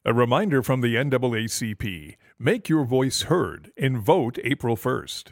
A reminder from the NAACP. Make your voice heard and vote April 1st.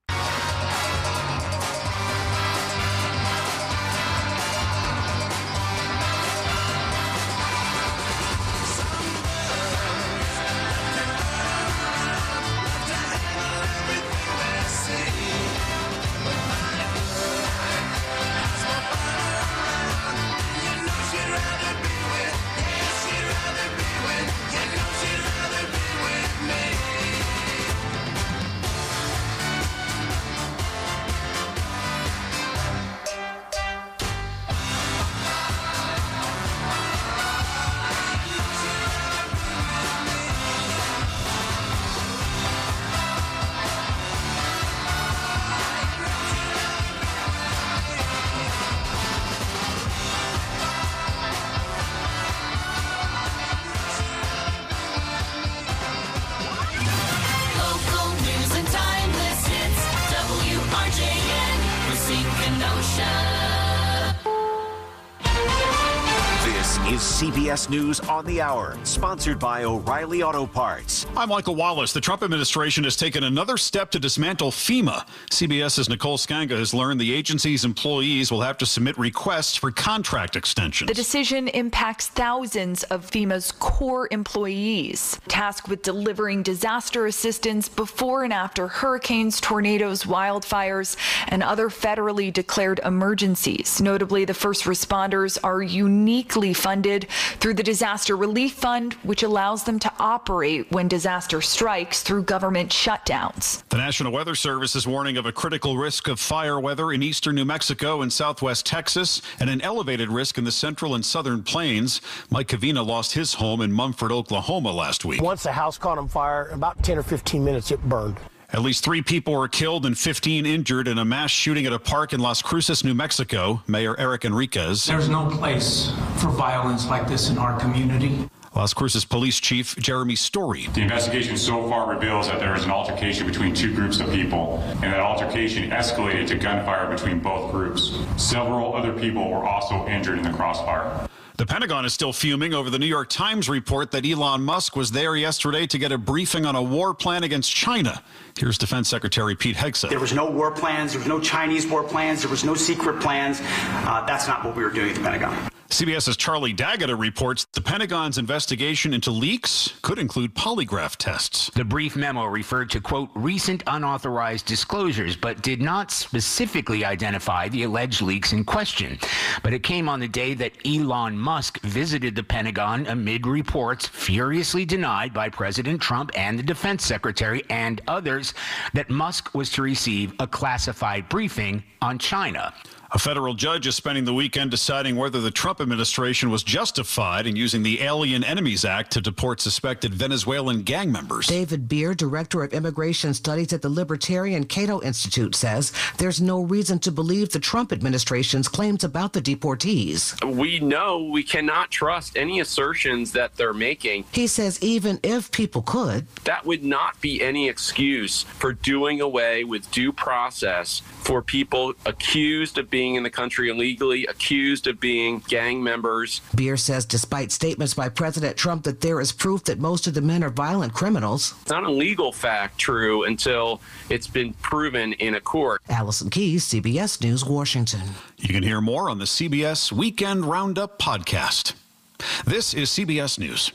CBS News on the Hour, sponsored by O'Reilly Auto Parts. I'm Michael Wallace. The Trump administration has taken another step to dismantle FEMA. CBS's Nicole Skanga has learned the agency's employees will have to submit requests for contract extensions. The decision impacts thousands of FEMA's core employees, tasked with delivering disaster assistance before and after hurricanes, tornadoes, wildfires, and other federally declared emergencies. Notably, the first responders are uniquely funded through the Disaster Relief Fund, which allows them to operate when disaster strikes through government shutdowns. The National Weather Service is warning of a critical risk of fire weather in eastern New Mexico and southwest Texas, and an elevated risk in the central and southern plains. Mike Cavina lost his home in Mumford, Oklahoma last week. Once the house caught on fire, in about 10 or 15 minutes, it burned. At least 3 people were killed and 15 injured in a mass shooting at a park in Las Cruces, New Mexico. Mayor Eric Enriquez. There's no place for violence like this in our community. Las Cruces Police Chief Jeremy Story. The investigation so far reveals that there was an altercation between 2 groups of people, and that altercation escalated to gunfire between both groups. Several other people were also injured in the crossfire. The Pentagon is still fuming over the New York Times report that Elon Musk was there yesterday to get a briefing on a war plan against China. Here's Defense Secretary Pete Hegseth. There was no war plans. There was no Chinese war plans. There was no secret plans. That's not what we were doing at the Pentagon. CBS's Charlie D'Agata reports the Pentagon's investigation into leaks could include polygraph tests. The brief memo referred to, quote, recent unauthorized disclosures, but did not specifically identify the alleged leaks in question. But it came on the day that Elon Musk visited the Pentagon amid reports furiously denied by President Trump and the Defense Secretary and others that Musk was to receive a classified briefing on China. A federal judge is spending the weekend deciding whether the Trump administration was justified in using the Alien Enemies Act to deport suspected Venezuelan gang members. David Beer, director of immigration studies at the Libertarian Cato Institute, says there's no reason to believe the Trump administration's claims about the deportees. We know we cannot trust any assertions that they're making. He says even if people could, that would not be any excuse for doing away with due process for people accused of being in the country illegally, accused of being gang members. Beer says despite statements by President Trump that there is proof that most of the men are violent criminals. It's not a legal fact true until it's been proven in a court. Allison Keyes, CBS News, Washington. You can hear more on the CBS Weekend Roundup podcast. This is CBS News.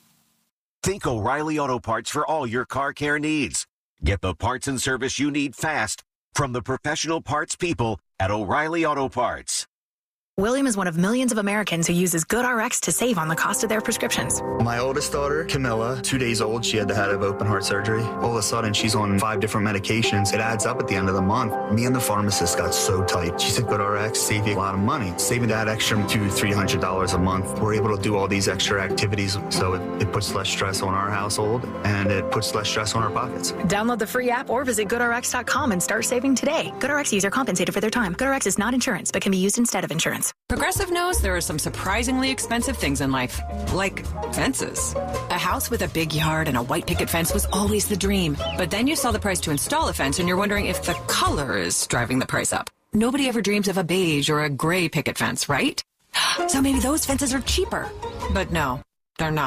Think O'Reilly Auto Parts for all your car care needs. Get the parts and service you need fast from the professional parts people at O'Reilly Auto Parts. William is one of millions of Americans who uses GoodRx to save on the cost of their prescriptions. My oldest daughter, Camilla, 2 days old, she had to have open heart surgery. All of a sudden, she's on 5 different medications. It adds up at the end of the month. Me and the pharmacist got so tight. She said, GoodRx save you a lot of money. Saving that extra $200-300 a month. We're able to do all these extra activities, so it puts less stress on our household, and it puts less stress on our pockets. Download the free app or visit GoodRx.com and start saving today. GoodRx user compensated for their time. GoodRx is not insurance, but can be used instead of insurance. Progressive knows there are some surprisingly expensive things in life, like fences. A house with a big yard and a white picket fence was always the dream. But then you saw the price to install a fence and you're wondering if the color is driving the price up. Nobody ever dreams of a beige or a gray picket fence, right? So maybe those fences are cheaper. But no, they're not.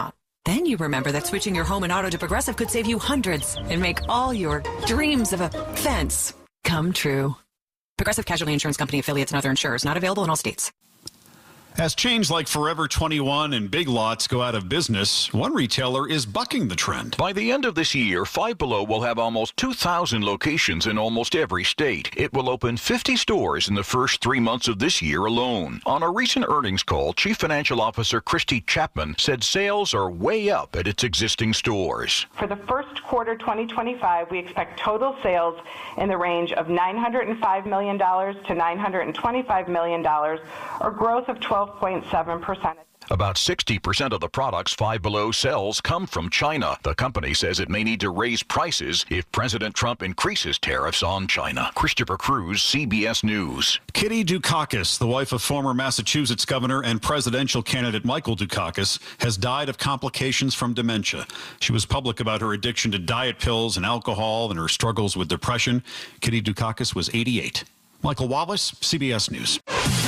Then you remember that switching your home and auto to Progressive could save you hundreds and make all your dreams of a fence come true. Progressive Casualty Insurance Company affiliates and other insurers. Not available in all states. As chains like Forever 21 and Big Lots go out of business, one retailer is bucking the trend. By the end of this year, Five Below will have almost 2,000 locations in almost every state. It will open 50 stores in the first 3 months of this year alone. On a recent earnings call, Chief Financial Officer Christy Chapman said sales are way up at its existing stores. For the first quarter 2025, we expect total sales in the range of $905 million to $925 million, or growth of 12.7%. About 60% of the products Five Below sells come from China. The company says it may need to raise prices if President Trump increases tariffs on China. Christopher Cruz, CBS News. Kitty Dukakis, the wife of former Massachusetts governor and presidential candidate Michael Dukakis, has died of complications from dementia. She was public about her addiction to diet pills and alcohol and her struggles with depression. Kitty Dukakis was 88. Michael Wallace, CBS News.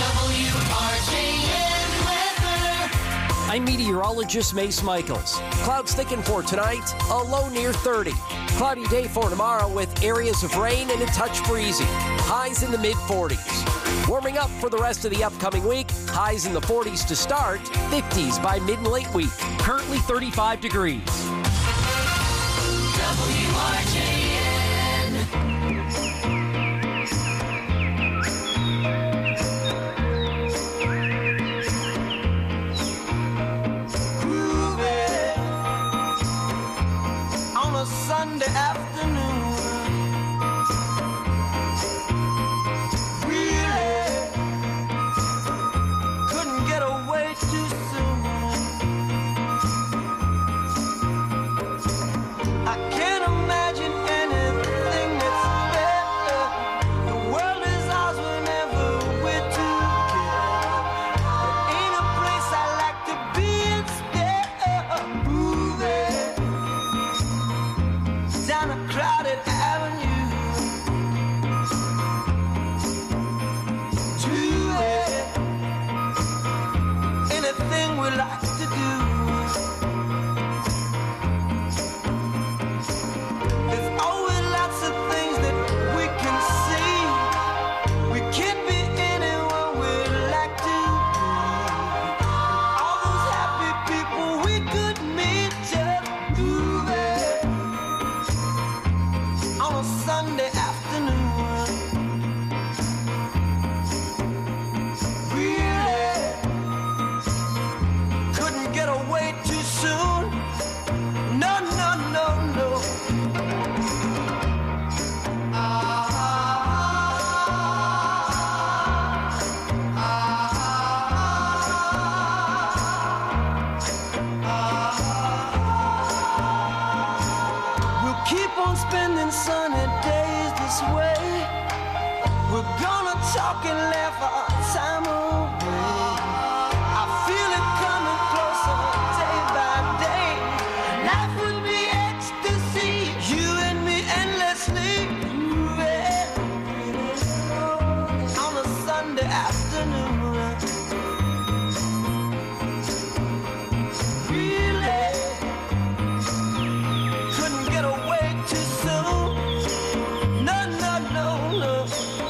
I'm meteorologist Mace Michaels. Clouds thicken for tonight, a low near 30. Cloudy day for tomorrow with areas of rain and a touch breezy. Highs in the mid-40s. Warming up for the rest of the upcoming week. Highs in the 40s to start, 50s by mid and late week. Currently 35 degrees. WRJN. Sunday afternoon, really couldn't get away too soon. I can't imagine anything that's better. The world is ours whenever we're together. There ain't a place I like to be instead. Moving down a crowded avenue to anything we like to do. There's always lots of things that we can see. We can't be anywhere we'd like to be. All those happy people we could meet just moving on a Sunday afternoon. Really couldn't get away too soon. No, no, no, no. We'll keep on spending sunny days this way. We're gonna talk and laugh our time away. I feel it coming closer day by day. Life would be ecstasy, you and me endlessly moving on a Sunday afternoon. Really couldn't get away too soon. No, no, no, no.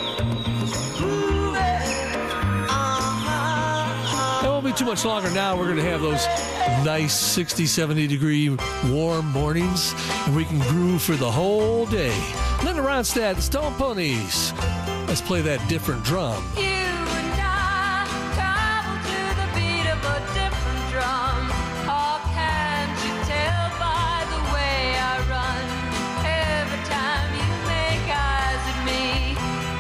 It won't be too much longer now. We're going to have those nice 60, 70 degree warm mornings, and we can groove for the whole day. Linda Ronstadt, Stone Ponies. Let's play that different drum. You and I travel to the beat of a different drum. Oh, can't you tell by the way I run? Every time you make eyes at me,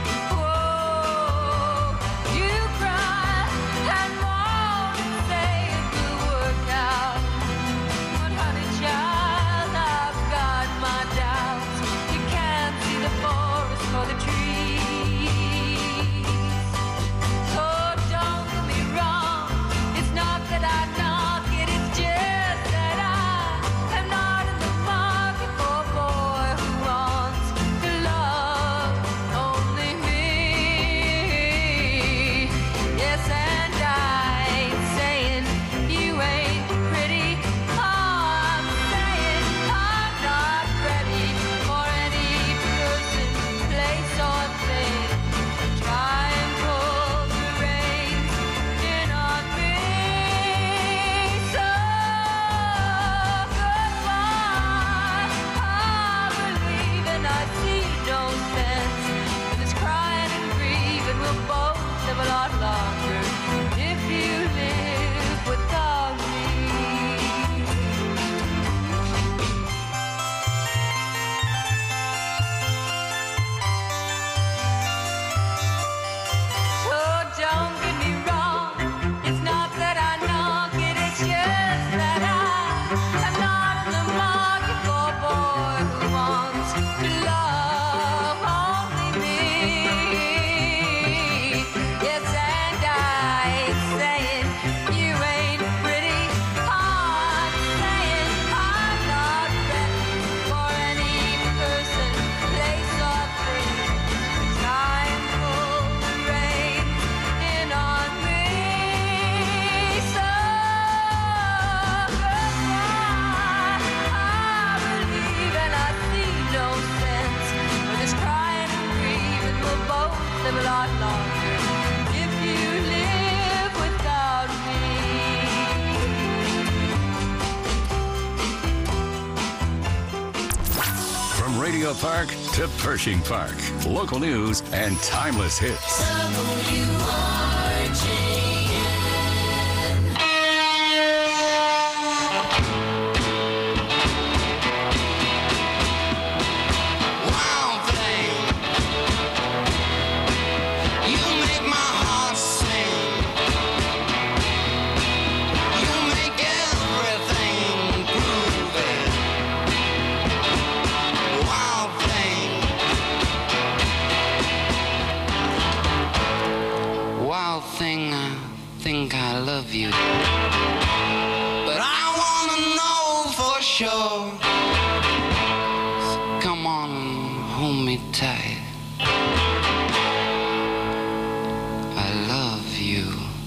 whoa, you cry and moan and say it will work out. But honey child, I've got my doubts. You can't see the forest for the trees. From Radio Park to Pershing Park. Local news and timeless hits. I love you, but I wanna know for sure. So come on and hold me tight. I love you.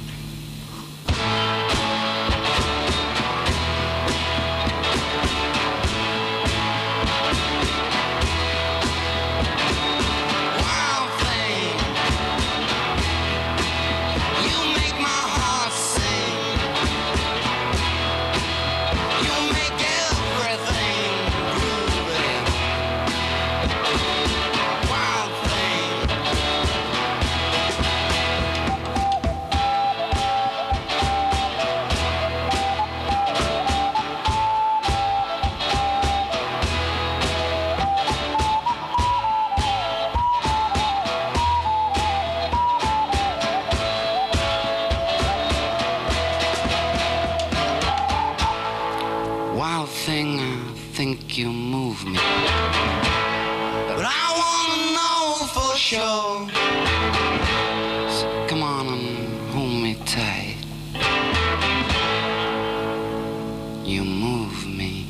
Wild thing, I think you move me, but I wanna know for sure. So come on and hold me tight. You move me.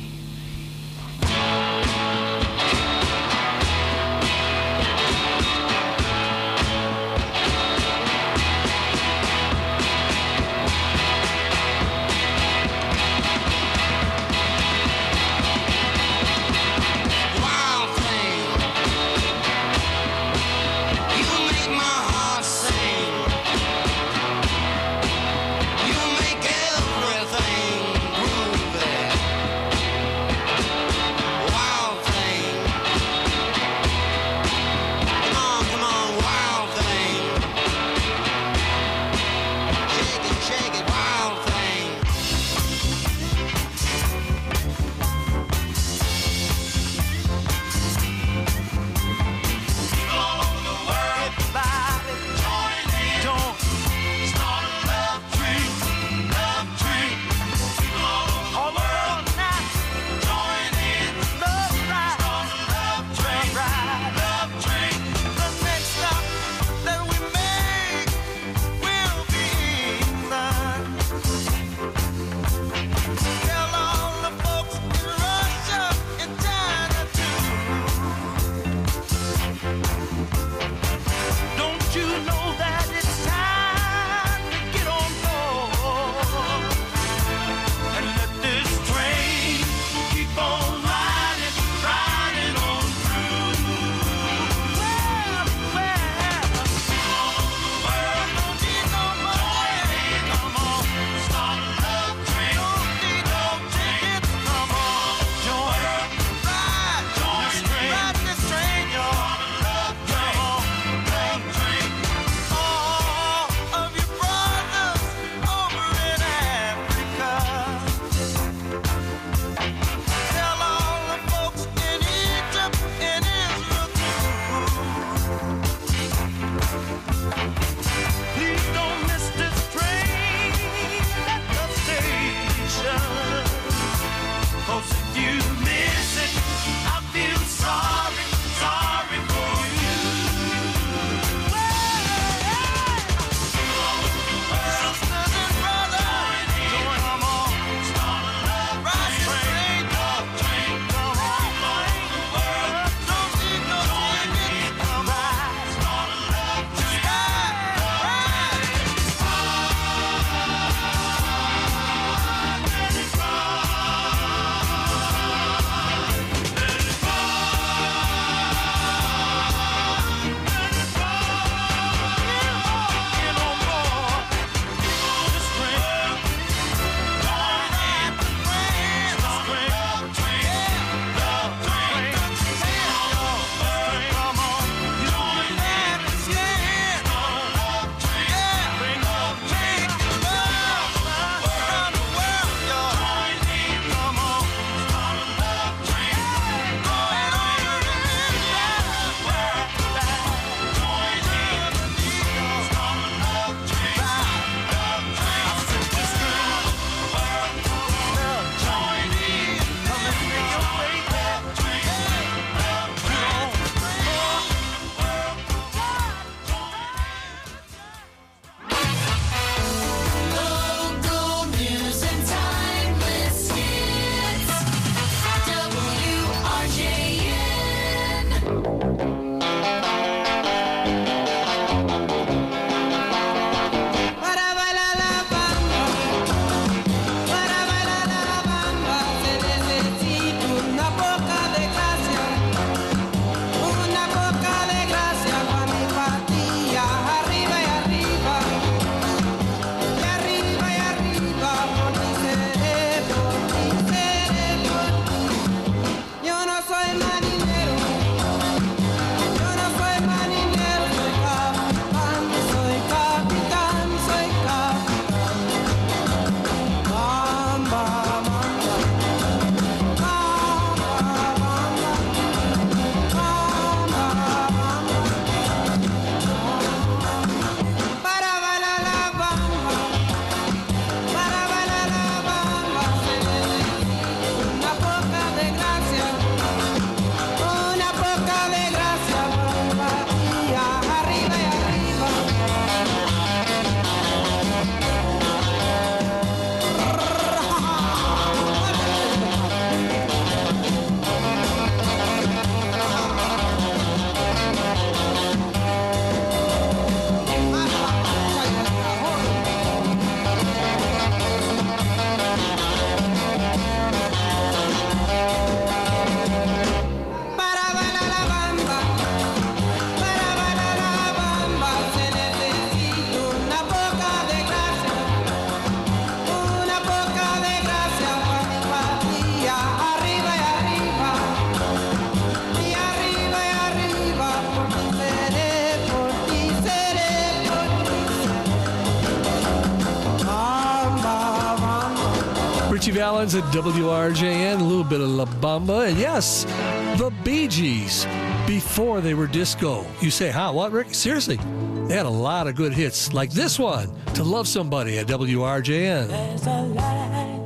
Richie Valens at WRJN, a little bit of La Bamba, and yes, the Bee Gees, before they were disco. You say, huh, what, Rick? Seriously, they had a lot of good hits, like this one, To Love Somebody at WRJN. There's a light,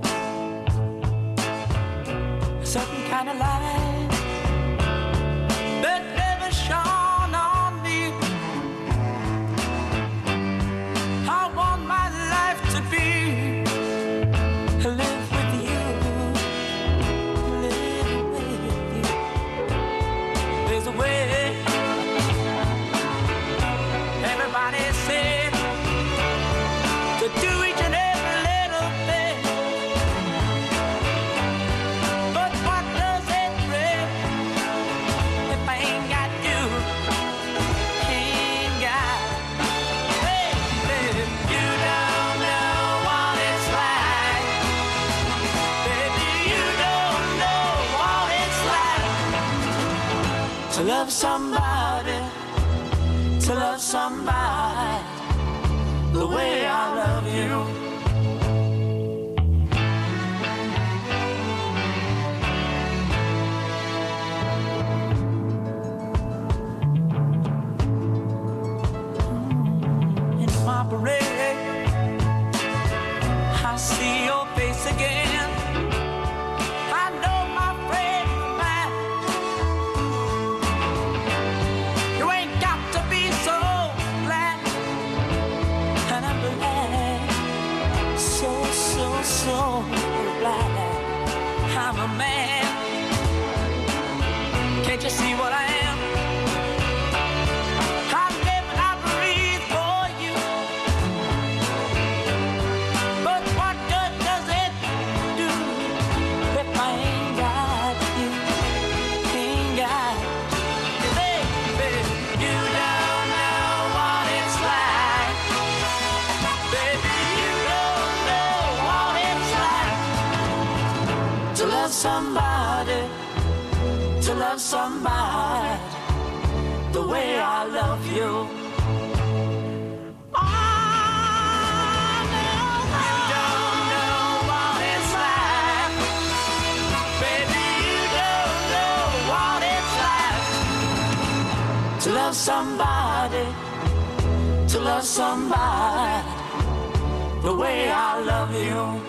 a certain kind of light that never shone on me. I want my life to be live with you, live with you. There's a way. Everybody said to do each and every little thing, but what does it bring if I ain't got you? Ain't got, baby, you don't know what it's like. Baby, you don't know what it's like to love somebody, to love somebody the way I love you. In my parade, I see your face again. I know my friend of mine. You ain't got to be so glad, and I'm glad, so glad I'm a man. Can't you see what I am? I live and I breathe for you. But what good does it do if I ain't got you? Ain't got you, baby. You don't know what it's like. Baby, you don't know what it's like to love somebody, to love somebody the way I love you. To love somebody, to love somebody the way I love you.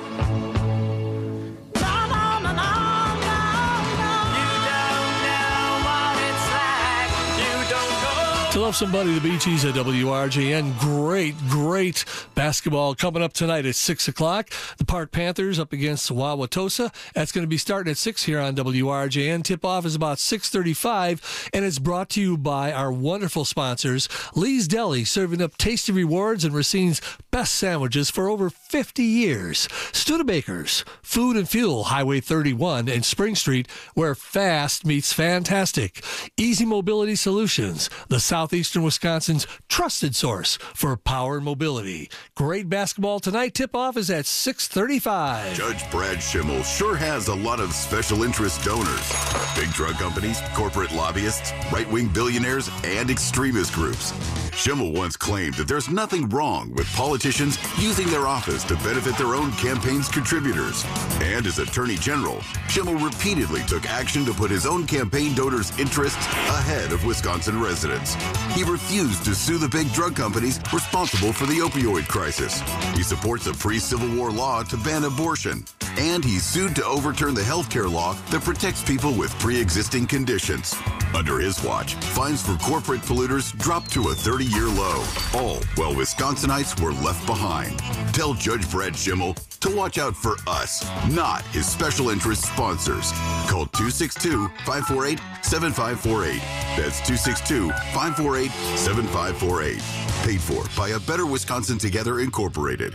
No, no, no, no, no, no. You don't know what it's like. You don't know. To Love Somebody, the Bee Gees at WRJN. Great basketball coming up tonight at 6 o'clock. The Park Panthers up against Wauwatosa. That's going to be starting at 6 here on WRJN. Tip-off is about 6:35, and it's brought to you by our wonderful sponsors, Lee's Deli, serving up tasty rewards and Racine's best sandwiches for over 50 years. Studebakers, Food and Fuel, Highway 31 and Spring Street, where fast meets fantastic. Easy Mobility Solutions, the Southeastern Wisconsin's trusted source for power and mobility. Great basketball tonight. Tip-off is at 6:35. Judge Brad Schimmel sure has a lot of special interest donors. Big drug companies, corporate lobbyists, right-wing billionaires, and extremist groups. Schimmel once claimed that there's nothing wrong with politicians using their office to benefit their own campaign's contributors. And as Attorney General, Schimmel repeatedly took action to put his own campaign donors' interests ahead of Wisconsin residents. He refused to sue the big drug companies responsible for the opioid crisis. He supports a pre-Civil War law to ban abortion. And he sued to overturn the health care law that protects people with pre-existing conditions. Under his watch, fines for corporate polluters dropped to a 30-year low, all while Wisconsinites were left behind. Tell Judge Brad Schimmel to watch out for us, not his special interest sponsors. Call 262-548-7548. That's 262-548-7548. Paid for by A Better Wisconsin Together, Incorporated.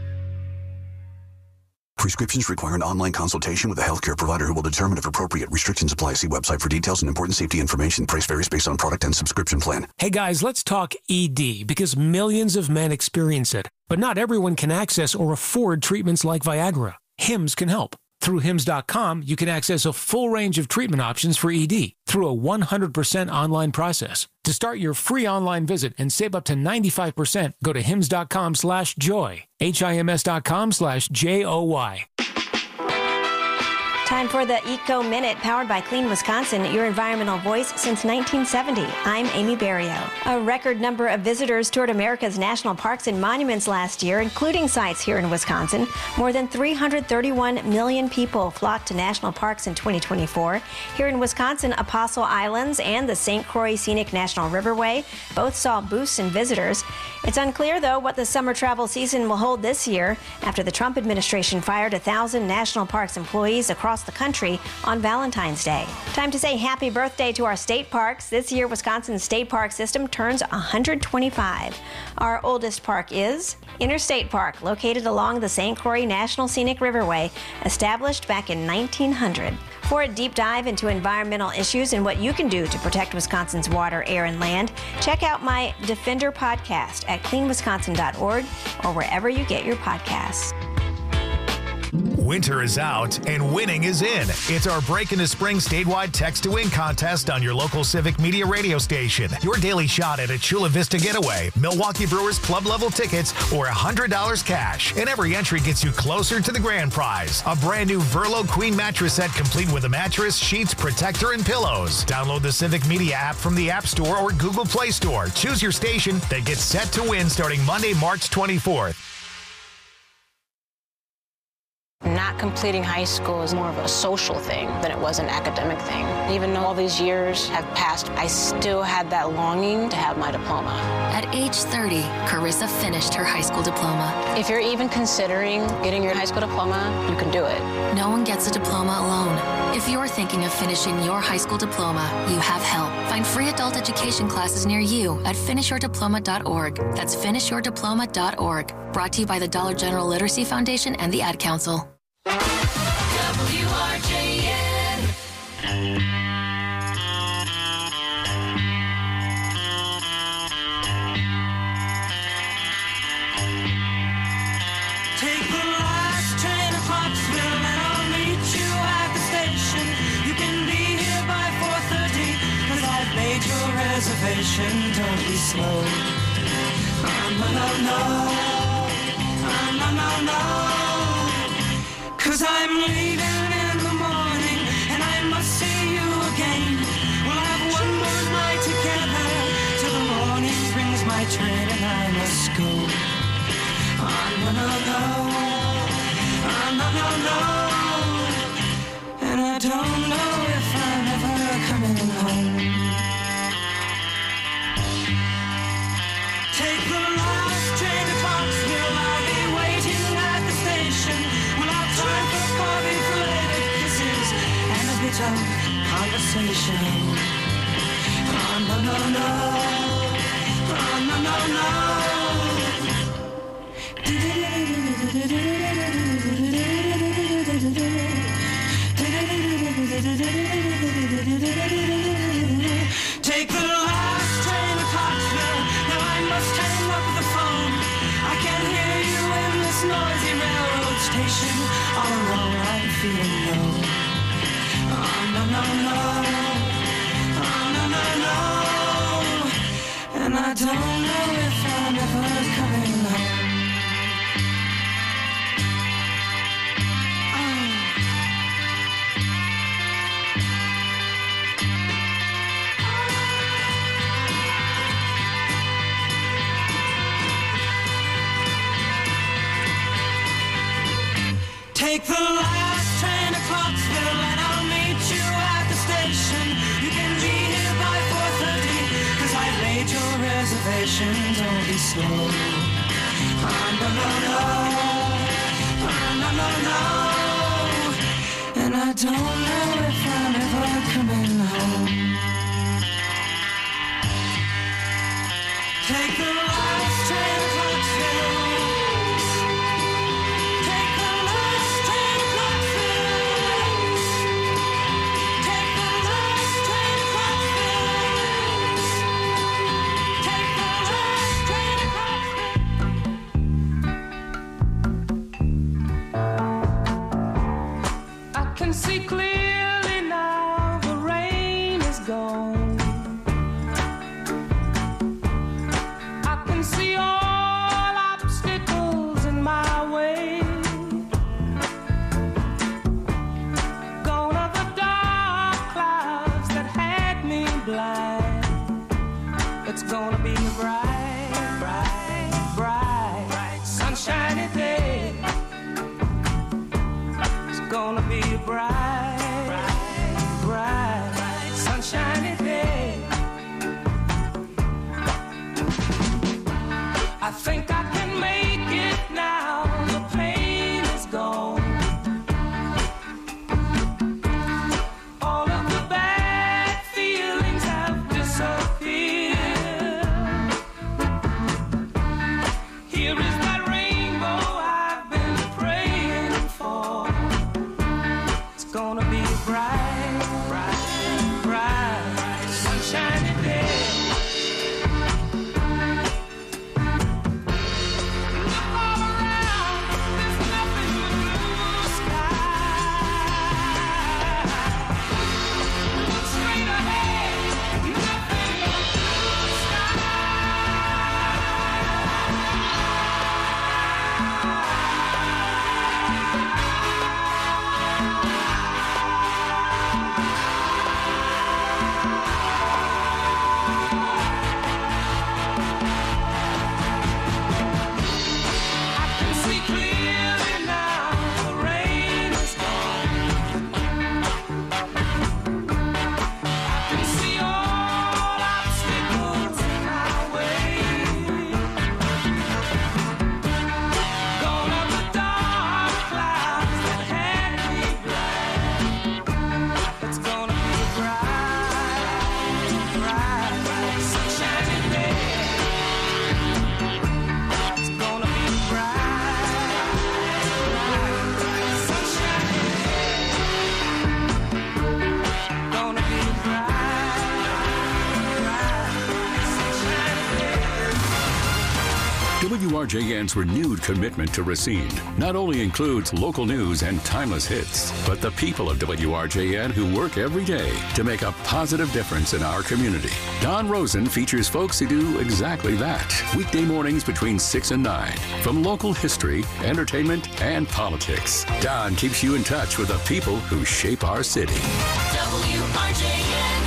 Prescriptions require an online consultation with a healthcare provider who will determine if appropriate. Restrictions apply. See website for details and important safety information. Price varies based on product and subscription plan. Hey guys, let's talk ED because millions of men experience it. But not everyone can access or afford treatments like Viagra. Hims can help. Through Hims.com, you can access a full range of treatment options for ED through a 100% online process. To start your free online visit and save up to 95%, go to Hims.com/joy. HIMS.com/JOY. Time for the Eco Minute, powered by Clean Wisconsin, your environmental voice since 1970. I'm Amy Barrio. A record number of visitors toured America's national parks and monuments last year, including sites here in Wisconsin. More than 331 million people flocked to national parks in 2024. Here in Wisconsin, Apostle Islands and the St. Croix Scenic National Riverway both saw boosts in visitors. It's unclear, though, what the summer travel season will hold this year after the Trump administration fired 1,000 national parks employees across the country on Valentine's Day. Time to say happy birthday to our state parks. This year, Wisconsin's state park system turns 125. Our oldest park is Interstate Park, located along the St. Croix National Scenic Riverway, established back in 1900. For a deep dive into environmental issues and what you can do to protect Wisconsin's water, air, and land, check out my Defender podcast at cleanwisconsin.org or wherever you get your podcasts. Winter is out and winning is in. It's our Break into Spring statewide Text to Win contest on your local Civic Media radio station. Your daily shot at a Chula Vista getaway, Milwaukee Brewers club level tickets, or $100 cash. And every entry gets you closer to the grand prize. A brand new Verlo Queen mattress set complete with a mattress, sheets, protector, and pillows. Download the Civic Media app from the App Store or Google Play Store. Choose your station that gets set to win starting Monday, March 24th. Not completing high school is more of a social thing than it was an academic thing. Even though all these years have passed, I still had that longing to have my diploma. At age 30, Carissa finished her high school diploma. If you're even considering getting your high school diploma, you can do it. No one gets a diploma alone. If you're thinking of finishing your high school diploma, you have help. Find free adult education classes near you at finishyourdiploma.org. That's finishyourdiploma.org. Brought to you by the Dollar General Literacy Foundation and the Ad Council. WRJN. Take the last train to Clarksville and I'll meet you at the station. You can be here by 4:30 'cause I've made your reservation. Don't be slow. No. 'Cause I'm leaving in the morning and I must see you again. We'll have one more night together till the morning brings my train and I must go. No. And I don't know if I'm ever coming home. Take the last train to Clarksville. I'll be waiting at the station. We'll have time for coffee, flavoured kisses, and a bit of conversation. No. Take the last train to Clarksville. Now I must hang up the phone. I can hear you in this noisy railroad station. All alone I'm feeling low. No. And I don't know if I'm ever coming home. Take the last train to Clarksville and I'll meet you at the station. You can be here by 4:30 'cause I've made your reservation. Don't be slow. No. And I don't know if I'm ever coming home. Take the last train to Clarksville. See clearly WRJN's renewed commitment to Racine not only includes local news and timeless hits, but the people of WRJN who work every day to make a positive difference in our community. Don Rosen features folks who do exactly that. Weekday mornings between 6 and 9. From local history, entertainment, and politics, Don keeps you in touch with the people who shape our city. WRJN.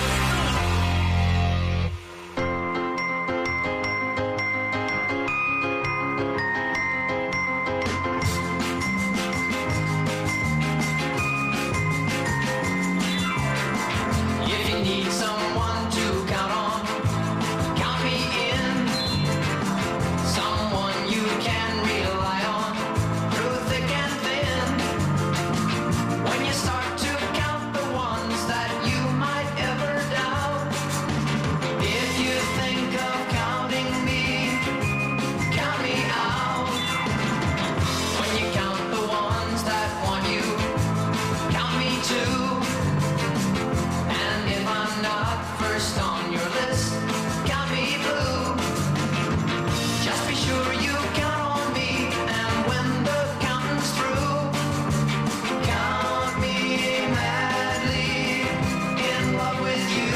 If you need someone to count on, count me in. Someone you can rely on through thick and thin. When you start to count the ones that you might ever doubt, if you think of counting me, count me out. When you count the ones that want you, count me too. And if I'm not first on your list, count me blue. Just be sure you count on me, and when the counting's through, count me madly in love with you.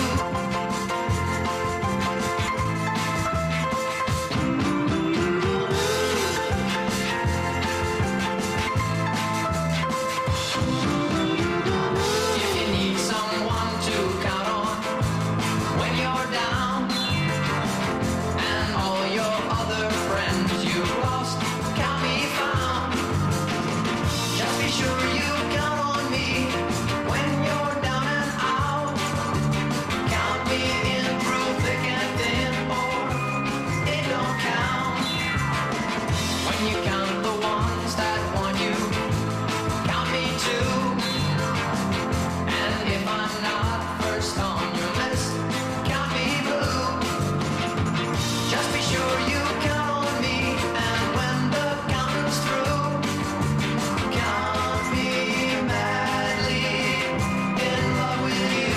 If you need someone to count on when you're down, and all your other friends you've lost count me found, just be sure you count on me when you're down and out. Count me in through thick and thin, or it don't count. When you count the ones that want you, count me too. And if I'm not first on your list, count me blue. Just be sure you count on me, and when the counting's through, count me madly in love with you.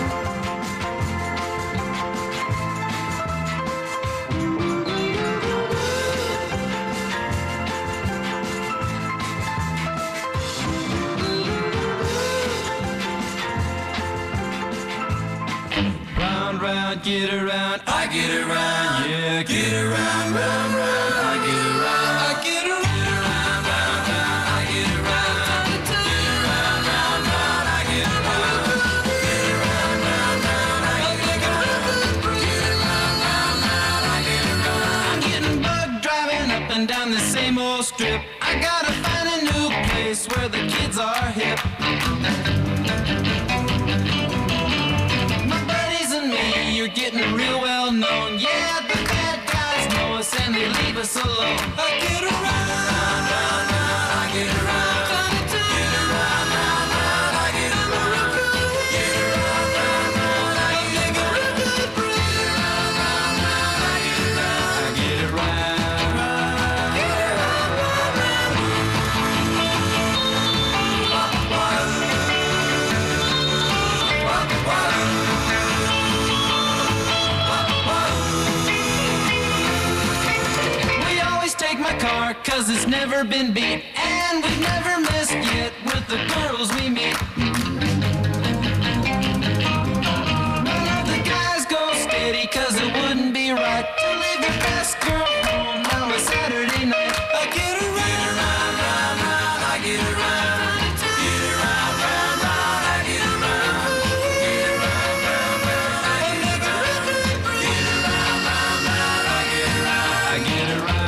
Round, round, get around, I get around, yeah, get around, round, round, I get around, I get around, round, round, round, I get around, get around, round, round, I get around, get around, round, round, I get around, get around, round, round, I get around. I'm getting bugged driving up and down the same old strip. I gotta find a new place where the kids are hip. My buddies and me, you're getting real well known. Yeah, the bad guys know us and they leave us alone. I get around, round, round, round, I get around, get around, round, round, I get around, get around, round, round, I get around, get around, round, round, I get around, I get around, get around, round, round. We always take my car, cause it's never been beat, and we've never missed yet with the girls we meet. None of the guys go steady, cause it wouldn't be right to leave your best girl home on a Saturday night. I get around, round, round, round, I get around, get around, round, round, I get around, get around, round, round, I get around, get around, round, round, I get around, I get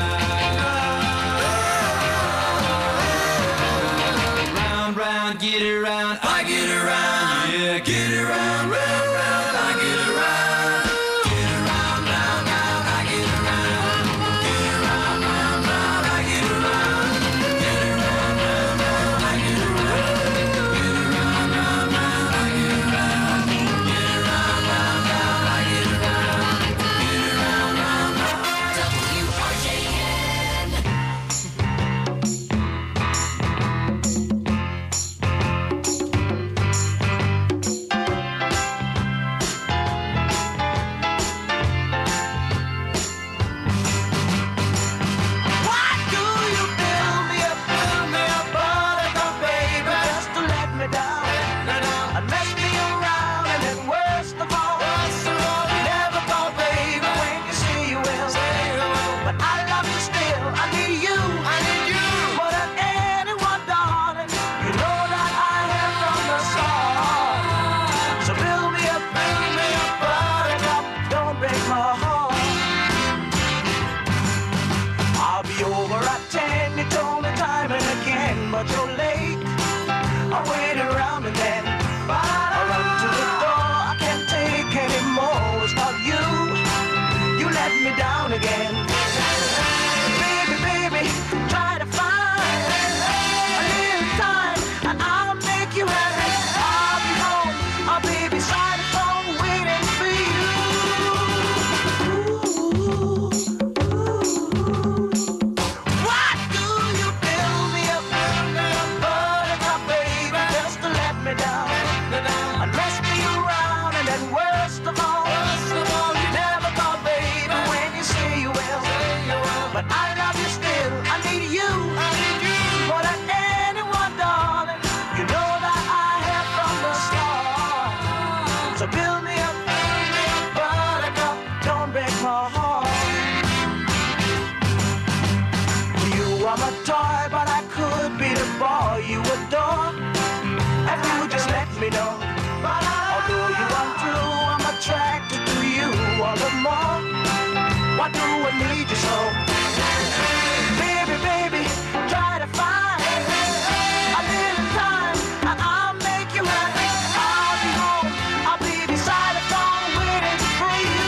around, round, round, get around, I get around, yeah, get around, round, round, I get around, get around, round, round, I get around, get around, round, round, I get around, get around, round, round, I get around, get around, round, round, I get around, get around, round, round, I get around, get around, round, round. WRJN. and mess me around, and then worst of all, you never call baby when you say you will. But I love you still, I need you more than anyone, darling. You know that I have from the start. So build me up, buttercup, don't break my heart. You are my toy, but I could be the boy you adore. If you just let me know. Although you are true, I'm attracted to you all the more. Why do I need you so? Baby, baby, try to find a little time and I'll make you happy. I'll be home, I'll be beside the phone waiting for you.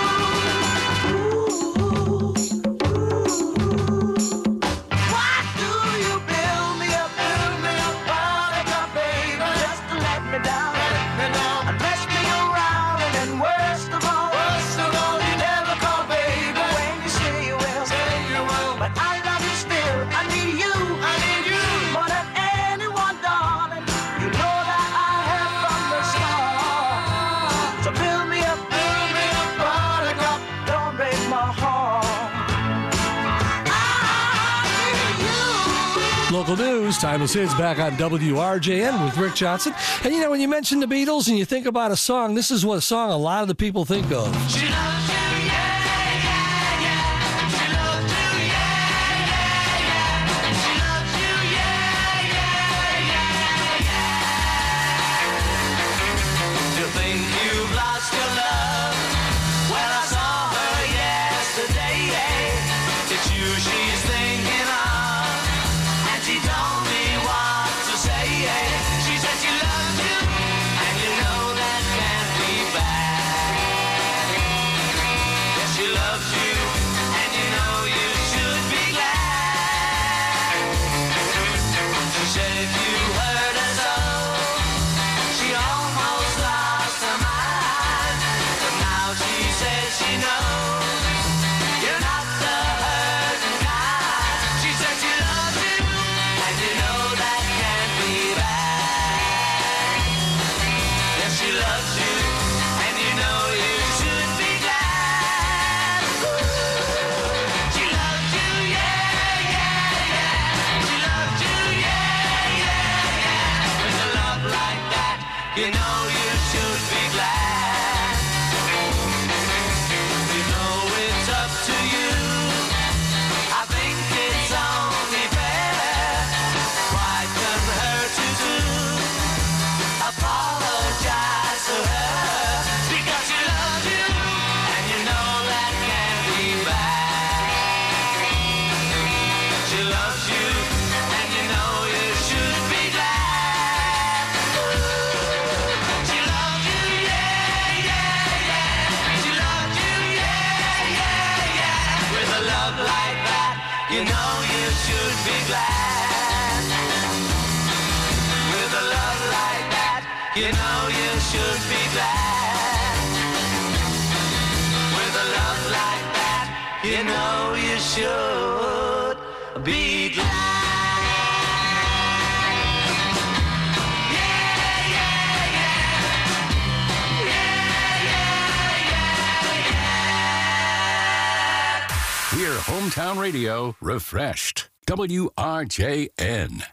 Why do you build me up, buttercup, baby, just to let me down, and mess me around, and then worst of all, you never call baby when you say you will. But I love you still, I need you more than anyone, darling. You know that I have from the start. So build me up, buttercup, don't break my heart. Local news, Timeless Hits back on WRJN with Rick Johnson. And you know, when you mention the Beatles and you think about a song, this is what a song a lot of the people think of. She loves you, yeah, yeah, yeah. She loves you, yeah, yeah, yeah. She loves you, yeah, yeah, yeah, yeah. You think you've lost your love? Well, I saw her yesterday. It's you she's thinking of, and she told me what to say. She said she loves you, and you know that can't be bad. Yes, she loves you, and you know you should be glad. She said if you hurt her so, she almost lost her mind. But now she says she knows you're not the hurting kind. She said she loves you, and you know that can't be bad. Yes, she loves you, and you know you should be glad. She loves you, yeah, yeah, yeah. She loves you, yeah, yeah, yeah. With a love like that, you know you should be glad. You know it's up to you. I think it's only fair. Why couldn't hurt you too? Apologize to her because she loves you, and you know that can't be bad. She loves you, and you know you should be glad. She loves you, yeah, yeah, yeah. She loves you, yeah, yeah, yeah. With a love like that, you know you should be glad. With a love like that, you know you should be glad. With a love like that, you know you should be glad. We're Hometown Radio refreshed. WRJN.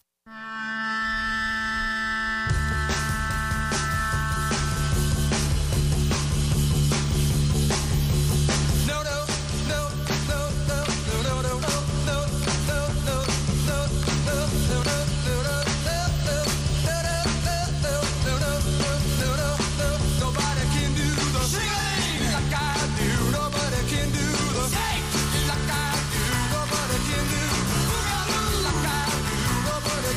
Like I do, nobody can do.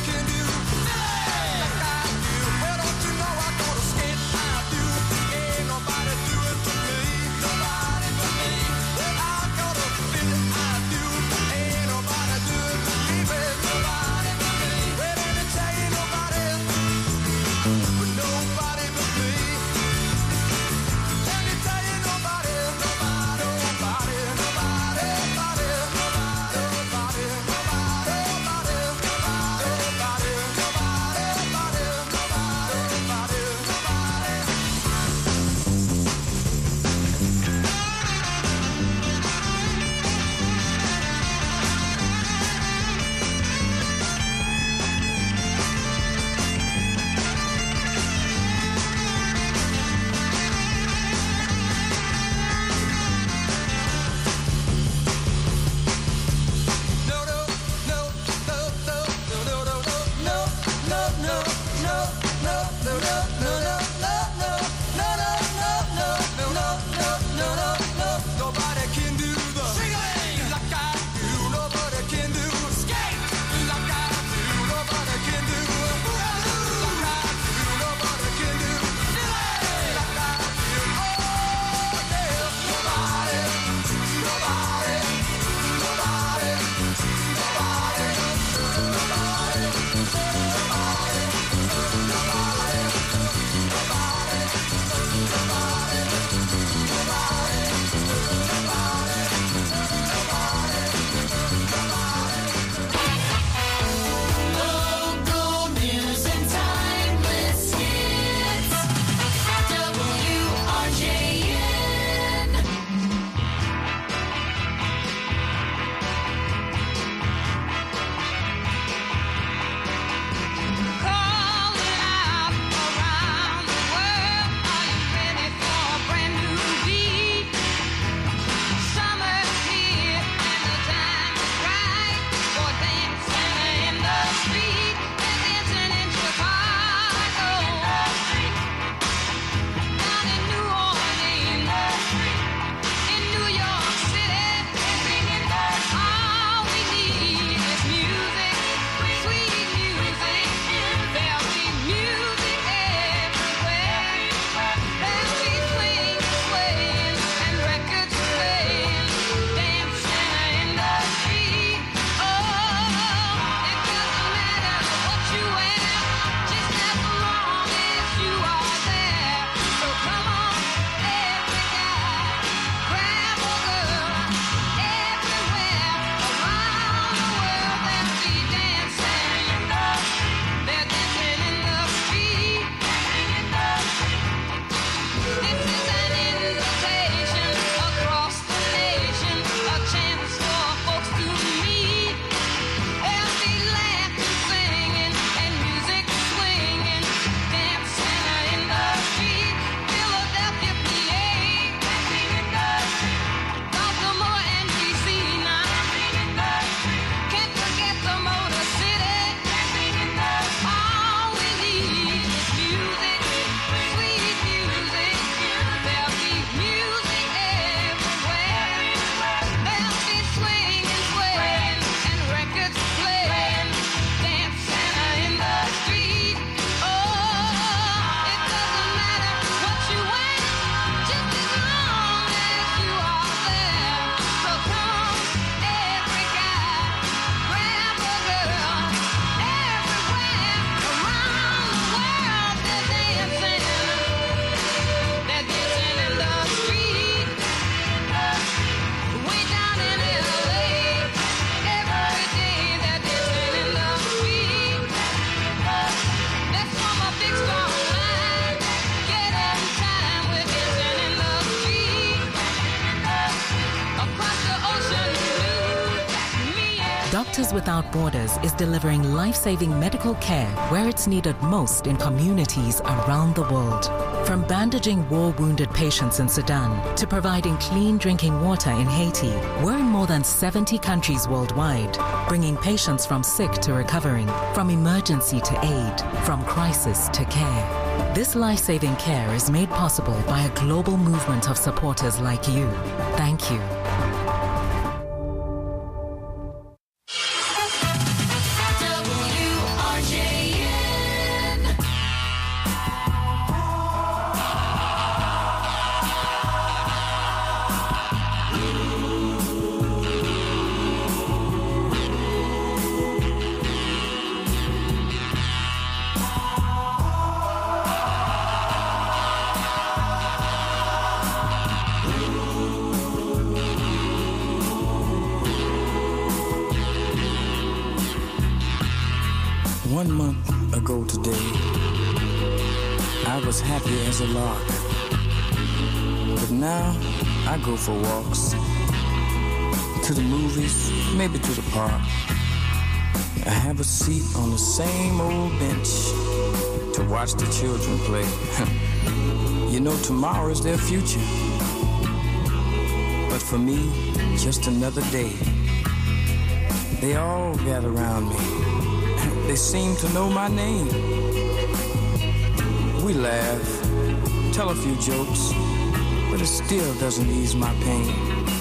Doctors Without Borders is delivering life-saving medical care where it's needed most in communities around the world. From bandaging war-wounded patients in Sudan to providing clean drinking water in Haiti, we're in more than 70 countries worldwide, bringing patients from sick to recovering, from emergency to aid, from crisis to care. This life-saving care is made possible by a global movement of supporters like you. Thank you. One month ago today, I was happy as a lark. But now I go for walks, to the movies, maybe to the park. I have a seat on the same old bench to watch the children play. You know, tomorrow is their future. But for me, just another day. They all gather around me. They seem to know my name. We laugh, tell a few jokes, but it still doesn't ease my pain.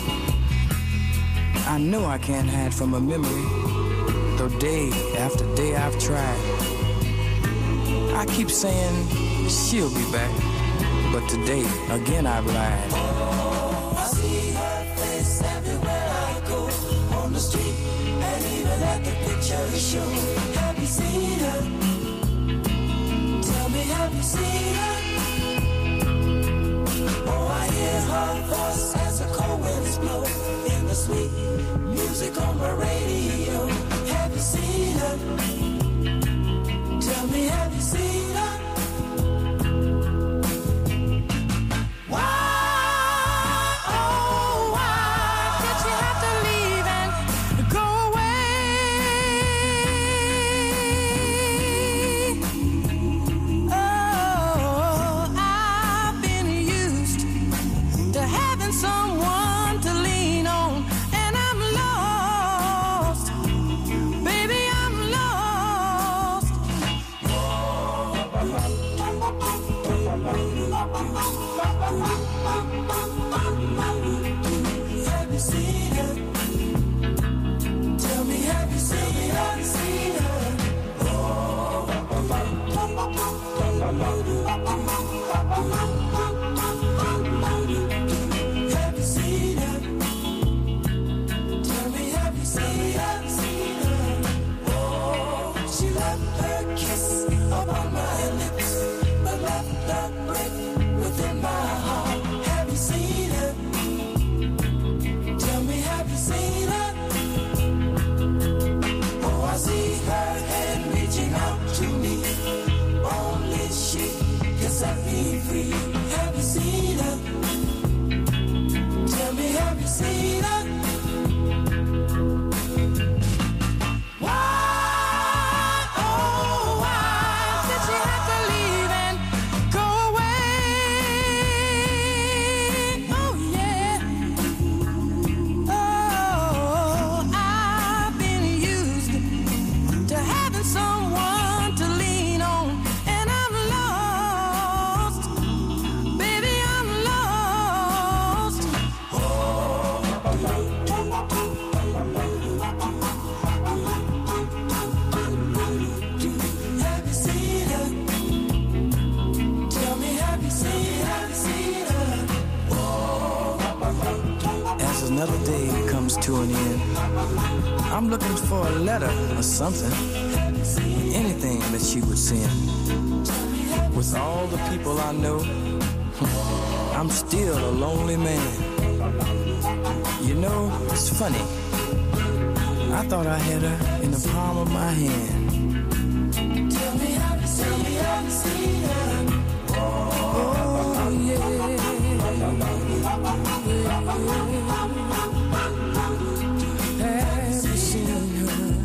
I know I can't hide from a memory, though day after day I've tried. I keep saying she'll be back, but today again I've lied. Oh, I see her face everywhere I go, on the street and even at the picture show. Have you seen her? Tell me, have you seen her? Oh, I hear her voice as the cold winds blow in the sweet music on my radio. Have you seen her? Tell me, have you seen her? Why, oh, why did she have to leave and go someone to lean on, and I'm lost, baby, I'm lost. Have you seen her? Tell me, have you seen her? Have you seen her? Tell me, have you seen her? Oh, she left her kiss upon my lips, but left a brick within my heart. Have you seen her? Tell me, have you seen her? Oh, I see her hand reaching out to me. Only she can set me free. Have you seen her? Tell me, have you seen her? Why, oh, why did she have to leave and go away? Oh, yeah. Oh, I've been used to having someone to lean on, and I'm lost. Baby, I'm lost. Have you seen her? Tell me, have you seen her? As another day comes to an end, I'm looking for a letter or something, anything that she would send. With all the people I know, I'm still a lonely man. You know, it's funny. I thought I had her in the palm of my hand. Tell me, have you seen her? Oh, yeah. Have you seen her?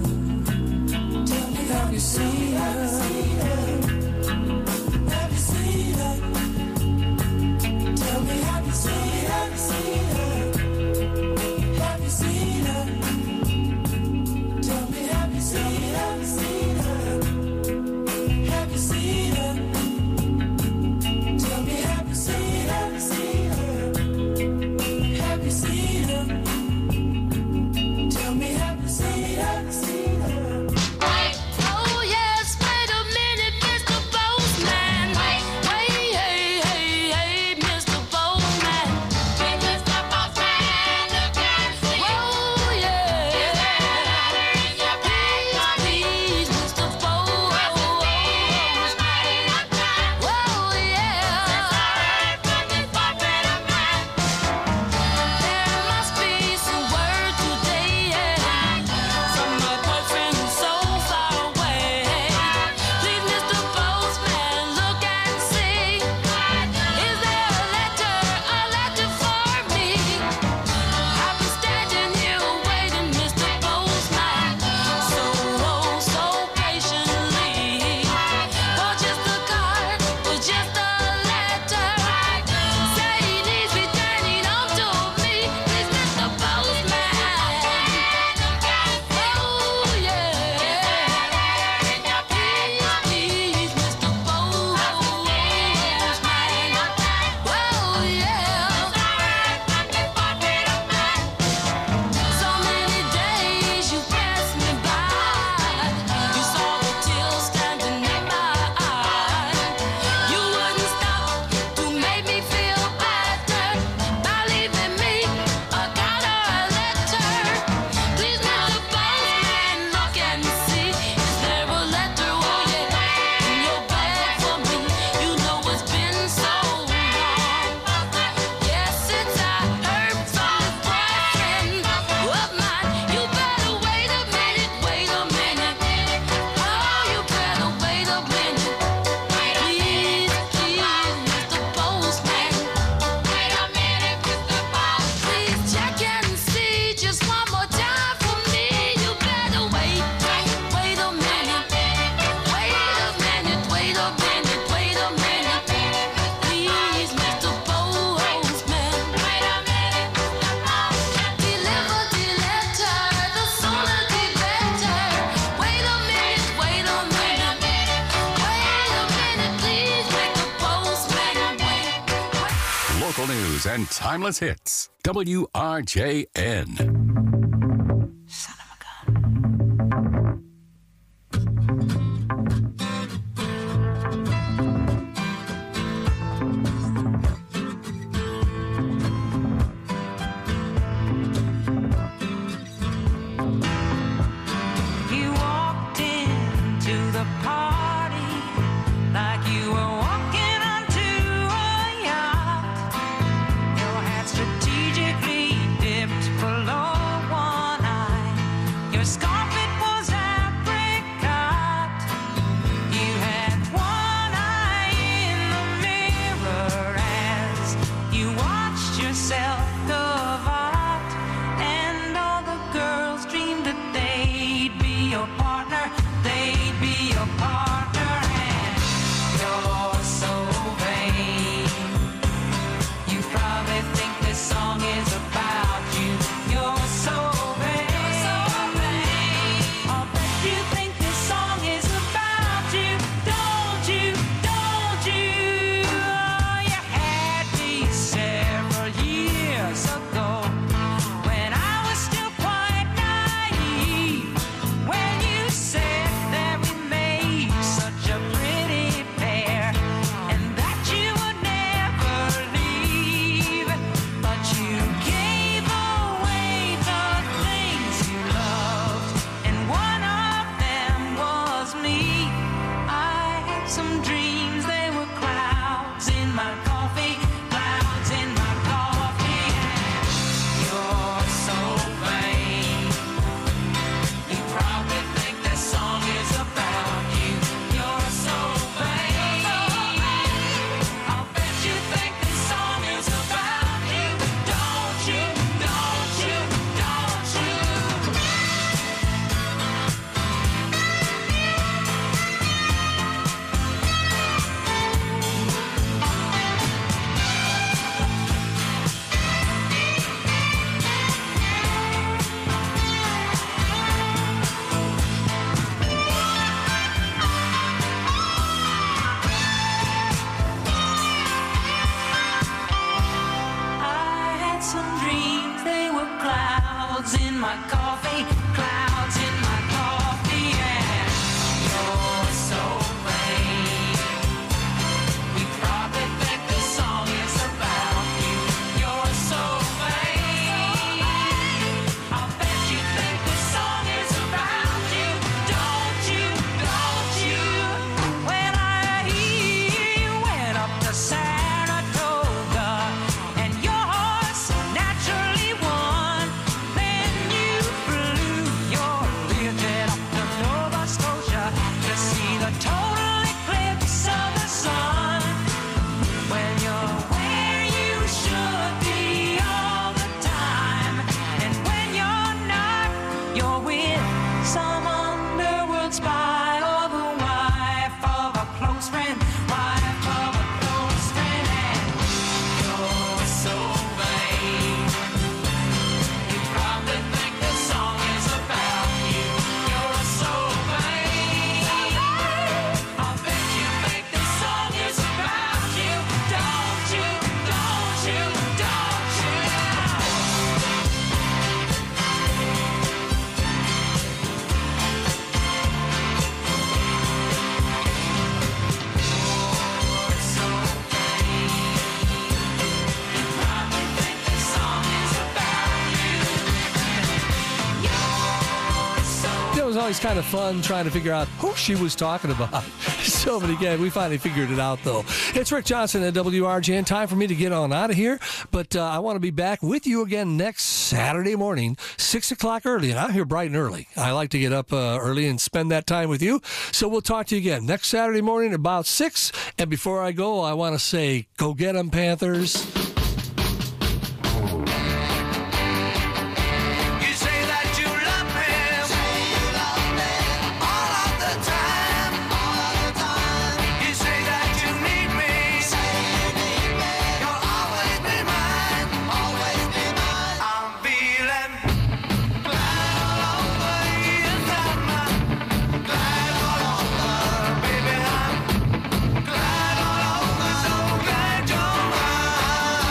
local news and timeless hits. WRJN. You walked into the party like you were walking onto a yacht. Your hat strategically dipped below one eye. Your scarf, it was apricot. You had one eye in the mirror as you watched yourself depart. And all the girls dreamed that they'd be your partner. They'd be your partner. And you're so vain. You probably think this song is about you. You're so vain. I'll bet you think this song is about you. Don't you? Don't you? Oh, you had me several years ago when I was still quite naive. When you said that we made such a pretty pair and that you would never leave, but you gave away the things you loved, and one of them was me. I had some dreams, they were clouds in my coffee, clouds in my coffee. And you're so vain. You probably think this song is about you. You're so vain. I'll bet you think this song is about you. Don't you? Don't you? Don't you? I had some dreams, they were clouds in my coffee, clouds in my coffee. And you're so vain. We probably think this song is about you. You're so vain. I'll bet you think this song is about you. Don't you? Don't you? When I hear you went up to Saratoga and your horse naturally won, then you flew your Learjet up to Nova Scotia to see the total eclipse of the sun. When you're where you should be all the time, and when you're not, you're with some underworld spy or the wife of a close friend, wife of a close friend. And you're so vain. You probably think this song is about you. You're so vain. I'll bet you think this song is about you. Don't you? Don't you? Don't you? It was always kind of fun trying to figure out who she was talking about. So many guys. We finally figured it out, though. It's Rick Johnson at WRGN. Time for me to get on out of here. But I want to be back with you again next Saturday morning, 6 o'clock early. And I'm here bright and early. I like to get up early and spend that time with you. So we'll talk to you again next Saturday morning about 6. And before I go, I want to say, go get 'em, Panthers. You say that you love him. All of the time. You say that you need me. You'll always be mine. I'm feeling glad all over inside my. Glad all over, baby. I'm glad all over, so glad you're mine.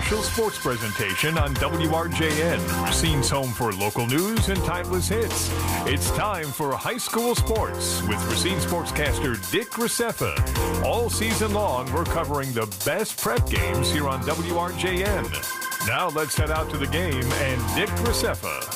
special sports presentation on WRJN, Racine's home for local news and timeless hits. It's time for high school sports with Racine sportscaster Dick Graceffa. All season long, we're covering the best prep games here on WRJN. Now let's head out to the game and Dick Graceffa.